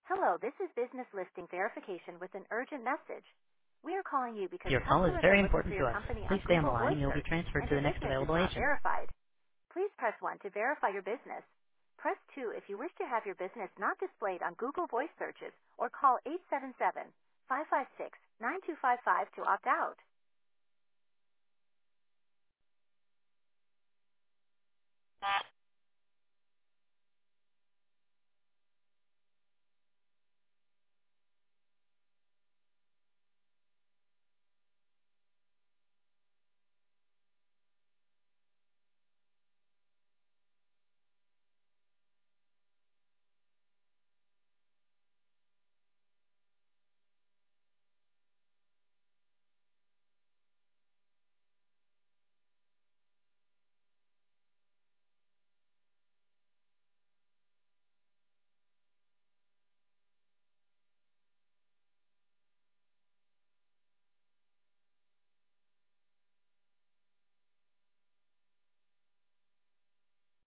Hello, this is business listing verification with an urgent message. We are calling you because Your call is customers are very looking for important to your us. company Please on stay on the Google line Voice and you'll be Search, transferred and to your the next business is available not agent. verified. Please press 1 to verify your business. Press 2 if you wish to have your business not displayed on Google Voice searches, or call 877-556-9255 to opt out.